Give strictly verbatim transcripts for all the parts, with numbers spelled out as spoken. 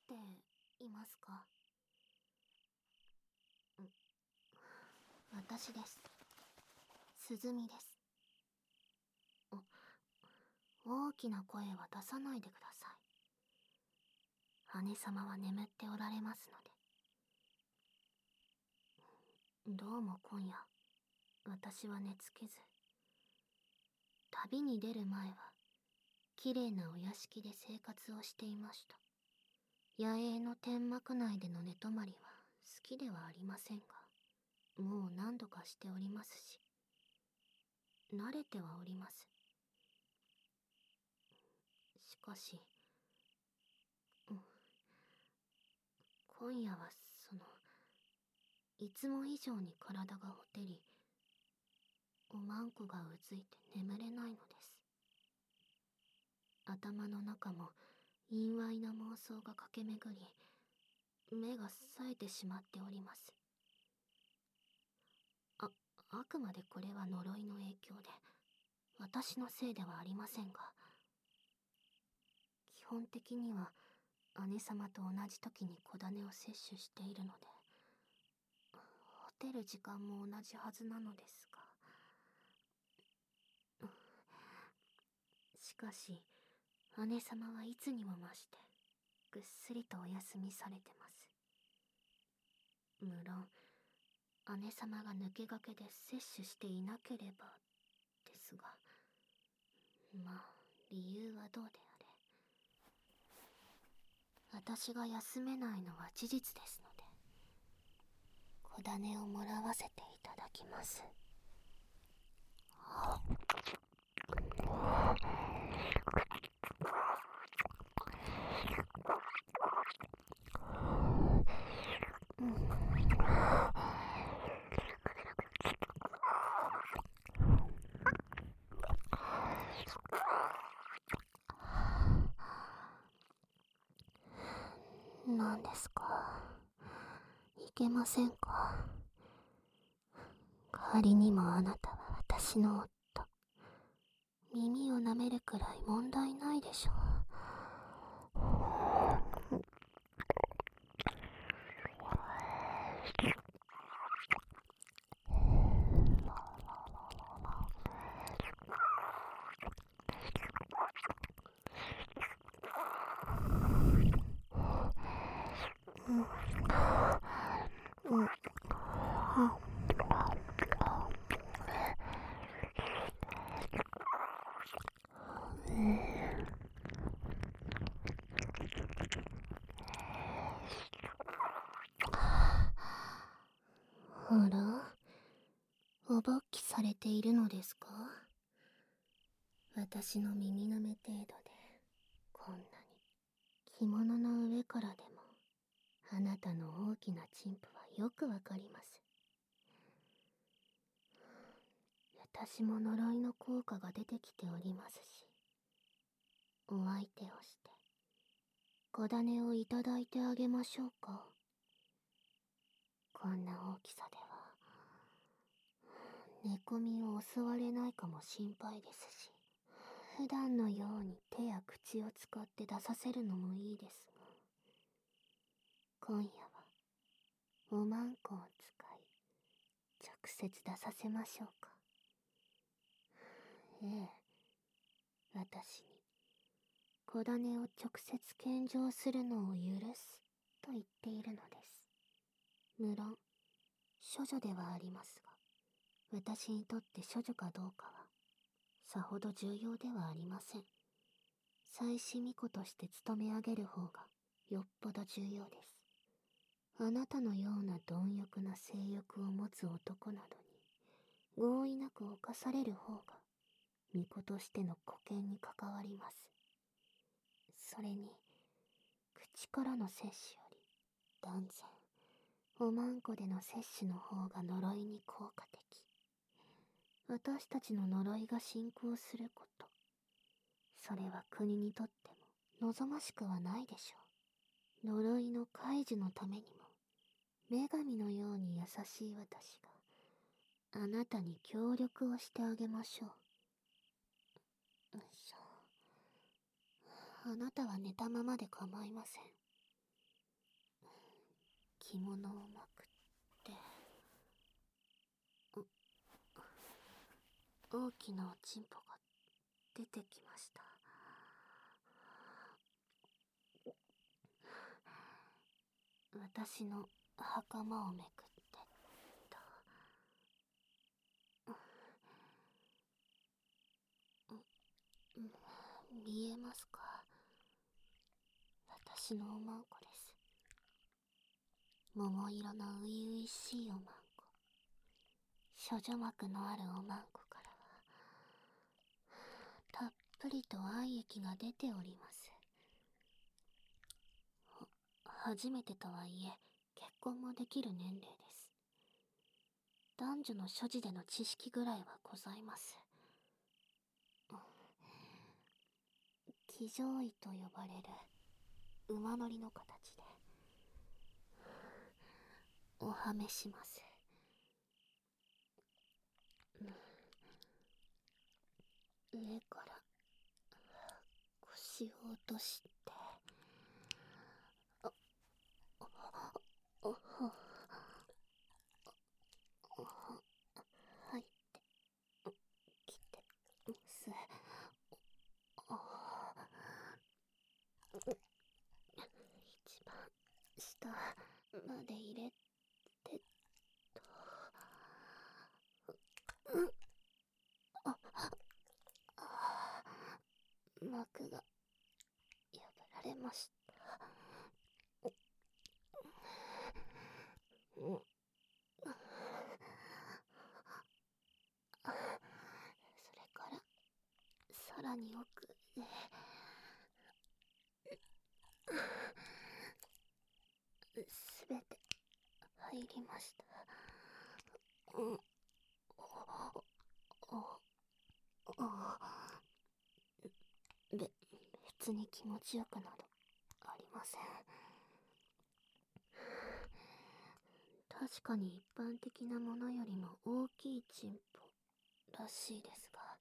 ていますか？私です。鈴見です。大きな声は出さないでください。姉様は眠っておられますので。どうも今夜、私は寝つけず、旅に出る前は、綺麗なお屋敷で生活をしていました。野営の天幕内での寝泊まりは好きではありませんが、もう何度かしておりますし、慣れてはおります。しかし、うん、今夜はその、いつも以上に体がほてり、おまんこがうずいて眠れないのです。頭の中も陰猥な妄想が駆け巡り、目が冴えてしまっております。あ、あくまでこれは呪いの影響で、私のせいではありませんが、基本的には姉様と同じ時に小種を摂取しているので、ほてる時間も同じはずなのですが、しかし姉様はいつにも増してぐっすりとお休みされてます。無論姉様が抜け駆けで摂取していなければですが、まあ理由はどうであれ、私が休めないのは事実ですので、小種をもらわせていただきます。何ですか？いけませんか？仮にもあなたは私の夫。耳を舐めるくらい問題ないでしょう。あら、おぼっきされているのですか？私の耳舐め程度でこんなに。着物の上からでもあなたの大きなチンプはよくわかります。私も呪いの効果が出てきておりますし、お相手をして小種をいただいてあげましょうか。こんな大きさでは寝込みを襲われないかも心配ですし、普段のように手や口を使って出させるのもいいですが、今夜はおまんこを使い直接出させましょうか。ええ、私に小種を直接献上するのを許すと言っているのです。無論処女ではありますが、私にとって処女かどうかはさほど重要ではありません。妻子巫女として務め上げる方がよっぽど重要です。あなたのような貪欲な性欲を持つ男などに合意なく侵される方が巫女としての沽券に関わります。それに口からの摂取より断然おまんこでの摂取の方が呪いに効果的。私たちの呪いが進行すること、それは国にとっても望ましくはないでしょう。呪いの解除のためにも女神のように優しい私があなたに協力をしてあげましょう。よいしょ。あなたは寝たままで構いません。 物をまくって、大きなおちんぽが出てきました。私の袴をめくってと、見えますか？私のおまんこです。桃色の初々しいおまんこ。処女膜のあるおまんこからはたっぷりと愛液が出ております。初めてとはいえ結婚もできる年齢です。男女の所持での知識ぐらいはございます。騎乗位と呼ばれる馬乗りの形でおはめします。上から腰を落として、あ、お、お、お、入ってきてます。お、一番下まで入れてと、うん、あ、あ、膜が破られました。うん、それからさらに奥へすべて入りました。うん、お、お、べ、別に気持ちよくなどありません。確かに一般的なものよりも大きいチンポらしいですが、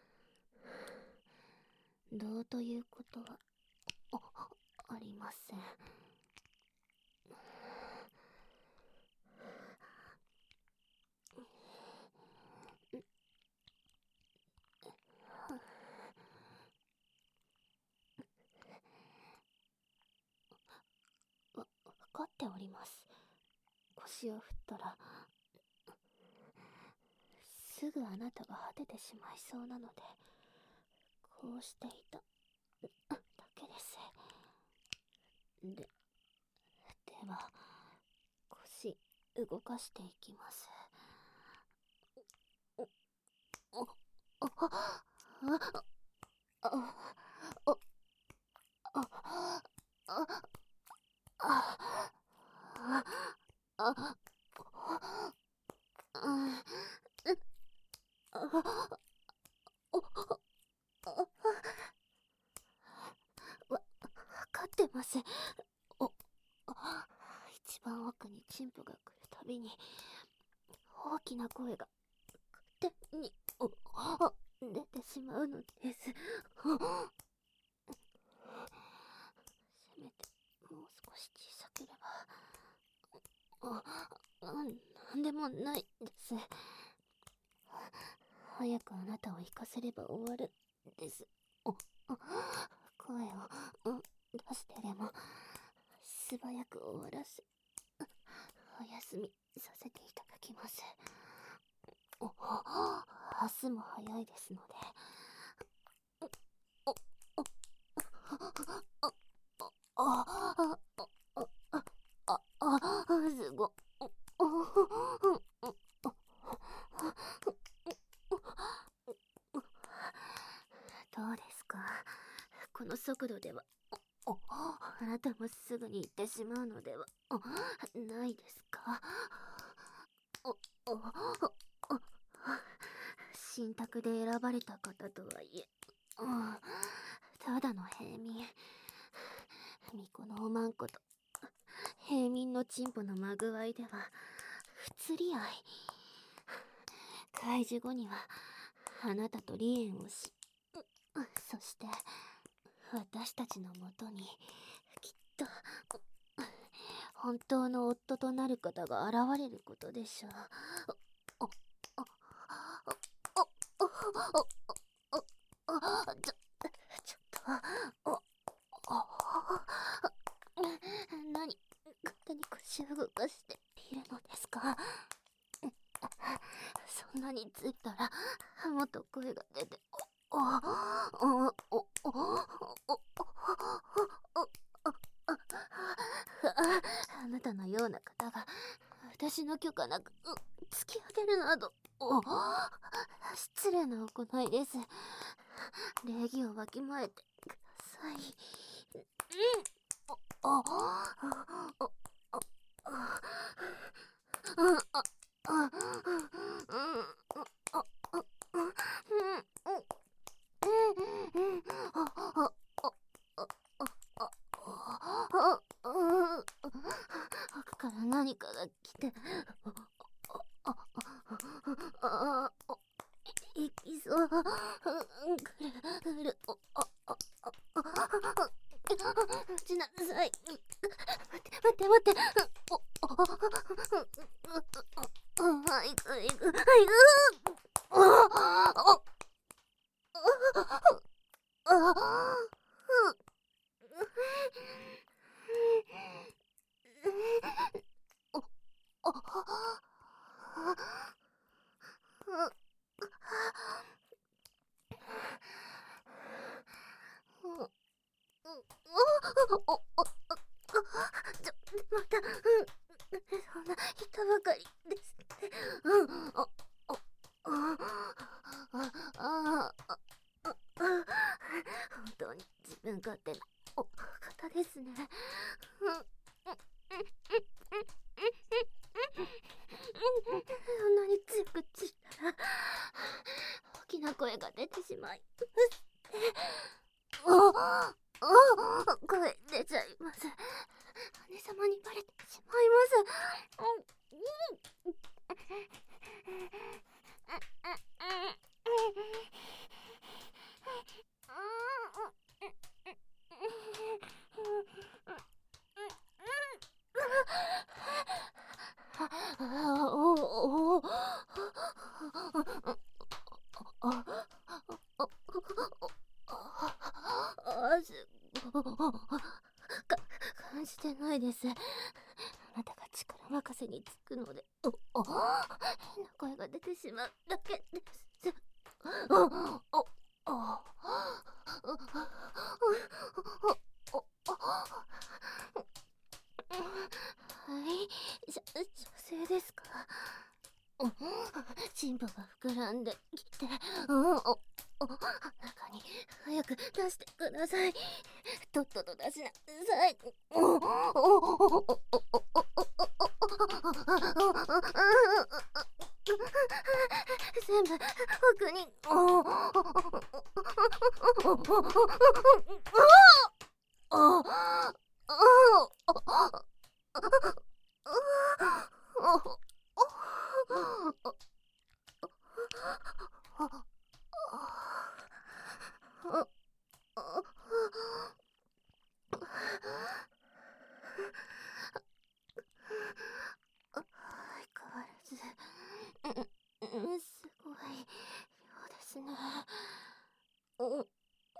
どうということはあ、ありません。わ、わかっております。腰を振ったらすぐあなたが果ててしまいそうなので、こうしていただけです。で、では腰動かしていきます。お、お、お、あ、あ、あ、あ、あ、あ、あ、あ、あ、わ、わかってます。お、一番奥にチンポが来るたびに大きな声が勝手にお出てしまうのです。せめてもう少し小さければ。あ、なんでもないです。早くあなたを生かせれば終わるです。お、声を出してでも素早く終わらせ、お休みさせていただきます。お、明日も早いですので。お、お、お、あ、あ、あ、あ、すご、どうですか？この速度では、お、あなたもすぐに行ってしまうのではないですか？お、お、お、信託で選ばれた方とはいえ、ただの平民。巫女のおまんこと平民のチンポのまぐわいでは不釣り合い。開示後にはあなたと離縁をし、そして私たちのもとにきっと本当の夫となる方が現れることでしょう。お、お、お、お、お、お、お、ちょ、ちょっと、お、お、何、勝手に腰を動かしているのですか？そんなについたら、もっと声が出て、お、お、お、お、お、お、お、あなたのような方が私の許可なく突き上げるなど、お、失礼な行いです。礼儀をわきまえてください。うん、お、お、お、奥から何かが来て、いきそう。ぐるぐる、お、お、お、お、待ちなさい。待って待って待って。お、お、あ、いくいくいく。お、お、ちょ、また、そんな人ばかりですって。うん、お、お、あ、あ、あ、あ、本当に自分勝手なお方ですね。そんなに強くついたら大きな声が出てしまい、お、お、声出ちゃいます。姉様にバレてしまいます。感じてないです。あなたが力任せにつくので、お、お、変な声が出てしまうだけです。お、お、お、お、はい、しゃ、女性ですか？心部が膨らんできて、うん、お、お、中に早く出してください。とっとと出しなさい。お、お、お、お、お、全部奥に。お、お、相変わらず、うん、すごいようですね。うん、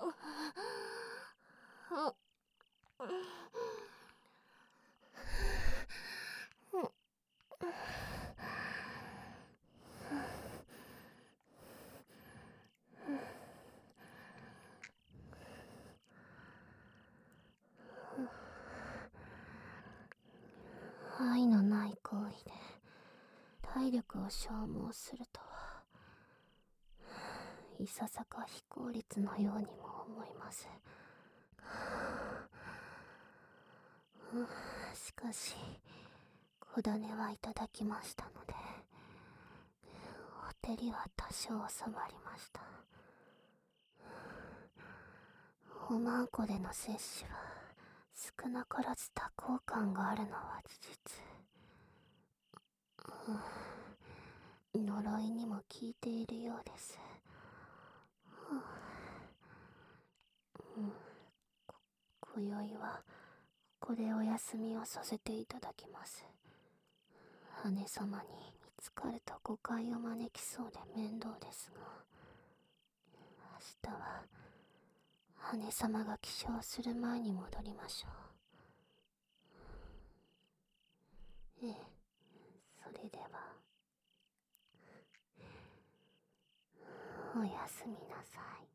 愛のない行為で体力を消耗するとは、いささか非効率のようにも思います。しかし小種はいただきましたので、ほてりは多少収まりました。おまんこでの摂取は少なからず多幸感があるのは事実。呪いにも効いているようです。うん、こ、今宵はこでお休みをさせていただきます。姉様に見つかると誤解を招きそうで面倒ですが、明日は姉様が起床する前に戻りましょう。ええ、それではおやすみなさい。